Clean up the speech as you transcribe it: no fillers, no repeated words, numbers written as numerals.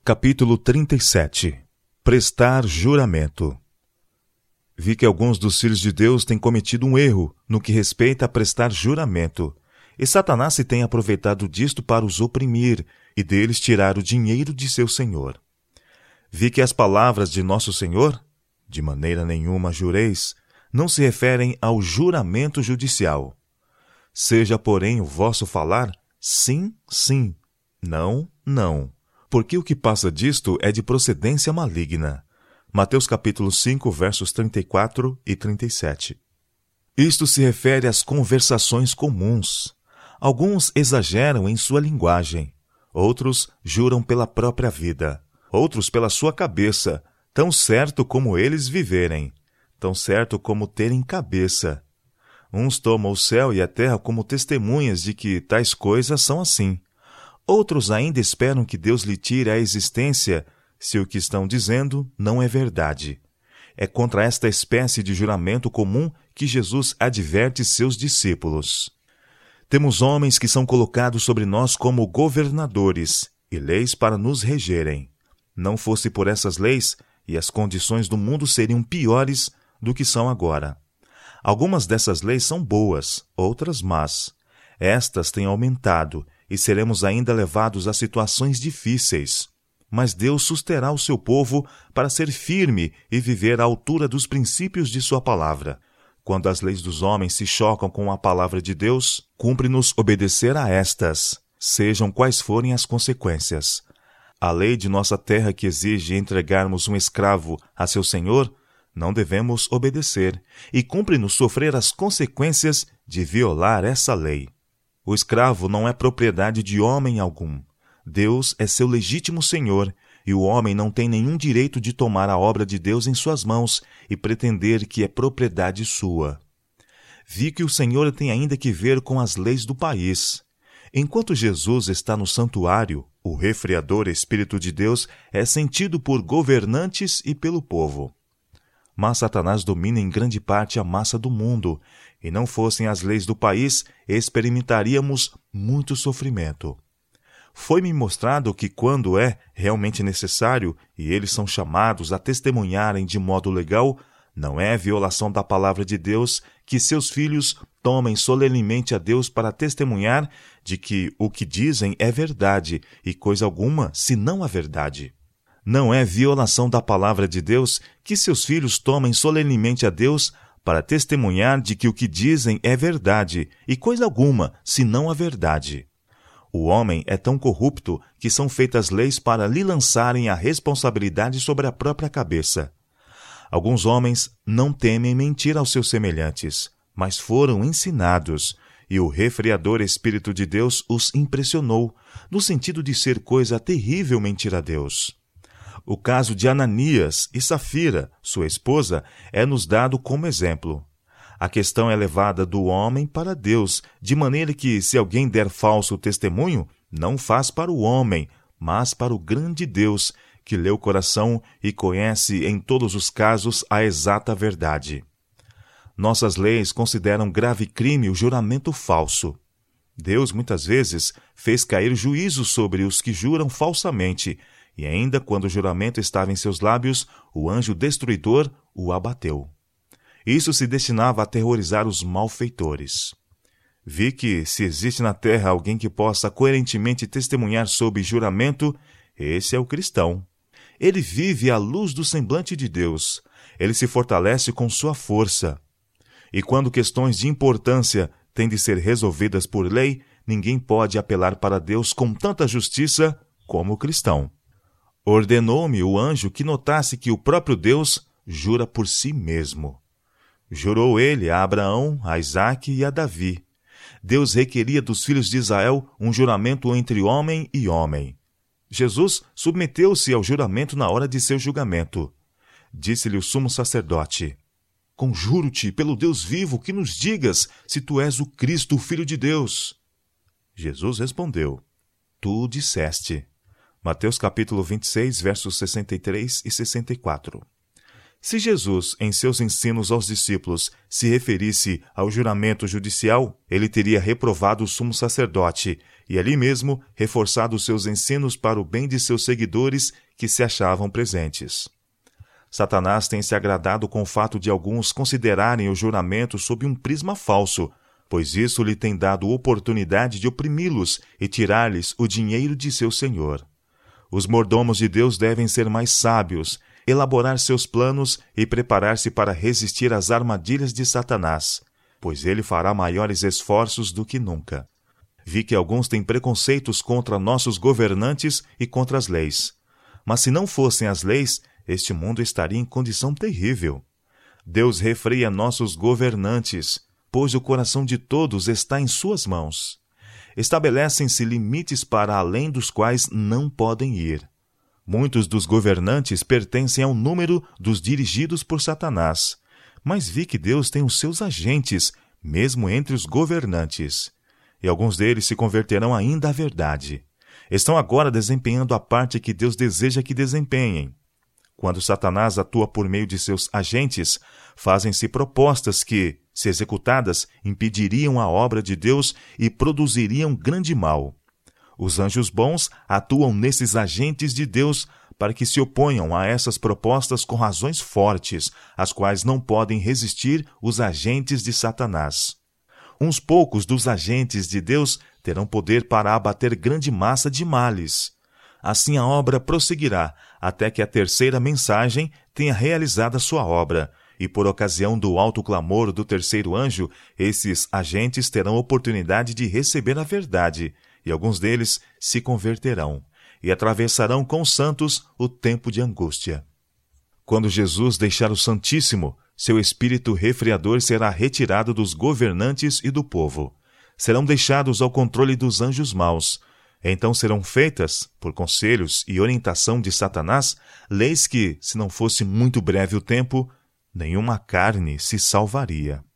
Capítulo 37. Prestar juramento. Vi que alguns dos filhos de Deus têm cometido um erro no que respeita a prestar juramento, e Satanás se tem aproveitado disto para os oprimir e deles tirar o dinheiro de seu Senhor. Vi que as palavras de nosso Senhor, de maneira nenhuma jureis, não se referem ao juramento judicial. Seja, porém, o vosso falar sim, sim, não, não, porque o que passa disto é de procedência maligna. Mateus capítulo 5, versos 34 e 37. Isto se refere às conversações comuns. Alguns exageram em sua linguagem, outros juram pela própria vida, outros pela sua cabeça, tão certo como eles viverem, tão certo como terem cabeça. Uns tomam o céu e a terra como testemunhas de que tais coisas são assim. Outros ainda esperam que Deus lhe tire a existência se o que estão dizendo não é verdade. É contra esta espécie de juramento comum que Jesus adverte seus discípulos. Temos homens que são colocados sobre nós como governadores e leis para nos regerem. Não fosse por essas leis, e as condições do mundo seriam piores do que são agora. Algumas dessas leis são boas, outras más. Estas têm aumentado e seremos ainda levados a situações difíceis. Mas Deus susterá o seu povo para ser firme e viver à altura dos princípios de sua palavra. Quando as leis dos homens se chocam com a palavra de Deus, cumpre-nos obedecer a estas, sejam quais forem as consequências. A lei de nossa terra que exige entregarmos um escravo a seu senhor, não devemos obedecer, e cumpre-nos sofrer as consequências de violar essa lei. O escravo não é propriedade de homem algum. Deus é seu legítimo senhor, e o homem não tem nenhum direito de tomar a obra de Deus em suas mãos e pretender que é propriedade sua. Vi que o Senhor tem ainda que ver com as leis do país. Enquanto Jesus está no santuário, o refreador Espírito de Deus é sentido por governantes e pelo povo. Mas Satanás domina em grande parte a massa do mundo, e não fossem as leis do país, experimentaríamos muito sofrimento. Foi-me mostrado que quando é realmente necessário, e eles são chamados a testemunharem de modo legal, não é violação da palavra de Deus que seus filhos tomem solenemente a Deus para testemunhar de que o que dizem é verdade, e coisa alguma senão a verdade. Não é violação da palavra de Deus que seus filhos tomem solenemente a Deus para testemunhar de que o que dizem é verdade, e coisa alguma senão a verdade. O homem é tão corrupto que são feitas leis para lhe lançarem a responsabilidade sobre a própria cabeça. Alguns homens não temem mentir aos seus semelhantes, mas foram ensinados, e o refreador Espírito de Deus os impressionou, no sentido de ser coisa terrível mentir a Deus. O caso de Ananias e Safira, sua esposa, é-nos dado como exemplo. A questão é levada do homem para Deus, de maneira que, se alguém der falso testemunho, não faz para o homem, mas para o grande Deus, que lê o coração e conhece em todos os casos a exata verdade. Nossas leis consideram grave crime o juramento falso. Deus, muitas vezes, fez cair juízo sobre os que juram falsamente, e ainda quando o juramento estava em seus lábios, o anjo destruidor o abateu. Isso se destinava a aterrorizar os malfeitores. Vi que, se existe na terra alguém que possa coerentemente testemunhar sob juramento, esse é o cristão. Ele vive à luz do semblante de Deus. Ele se fortalece com sua força. E quando questões de importância têm de ser resolvidas por lei, ninguém pode apelar para Deus com tanta justiça como o cristão. Ordenou-me o anjo que notasse que o próprio Deus jura por si mesmo. Jurou ele a Abraão, a Isaque e a Davi. Deus requeria dos filhos de Israel um juramento entre homem e homem. Jesus submeteu-se ao juramento na hora de seu julgamento. Disse-lhe o sumo sacerdote: Conjuro-te pelo Deus vivo que nos digas se tu és o Cristo, o Filho de Deus. Jesus respondeu: Tu disseste. Mateus capítulo 26, versos 63 e 64. Se Jesus, em seus ensinos aos discípulos, se referisse ao juramento judicial, ele teria reprovado o sumo sacerdote e ali mesmo reforçado os seus ensinos para o bem de seus seguidores que se achavam presentes. Satanás tem se agradado com o fato de alguns considerarem o juramento sob um prisma falso, pois isso lhe tem dado oportunidade de oprimi-los e tirar-lhes o dinheiro de seu senhor. Os mordomos de Deus devem ser mais sábios, elaborar seus planos e preparar-se para resistir às armadilhas de Satanás, pois ele fará maiores esforços do que nunca. Vi que alguns têm preconceitos contra nossos governantes e contra as leis. Mas se não fossem as leis, este mundo estaria em condição terrível. Deus refreia nossos governantes, pois o coração de todos está em suas mãos. Estabelecem-se limites para além dos quais não podem ir. Muitos dos governantes pertencem ao número dos dirigidos por Satanás, mas vi que Deus tem os seus agentes, mesmo entre os governantes. E alguns deles se converterão ainda à verdade. Estão agora desempenhando a parte que Deus deseja que desempenhem. Quando Satanás atua por meio de seus agentes, fazem-se propostas que, se executadas, impediriam a obra de Deus e produziriam grande mal. Os anjos bons atuam nesses agentes de Deus para que se oponham a essas propostas com razões fortes, às quais não podem resistir os agentes de Satanás. Uns poucos dos agentes de Deus terão poder para abater grande massa de males. Assim a obra prosseguirá, até que a terceira mensagem tenha realizado a sua obra, e por ocasião do alto clamor do terceiro anjo, esses agentes terão oportunidade de receber a verdade, e alguns deles se converterão, e atravessarão com os santos o tempo de angústia. Quando Jesus deixar o Santíssimo, seu espírito refreador será retirado dos governantes e do povo. Serão deixados ao controle dos anjos maus. Então serão feitas, por conselhos e orientação de Satanás, leis que, se não fosse muito breve o tempo, nenhuma carne se salvaria.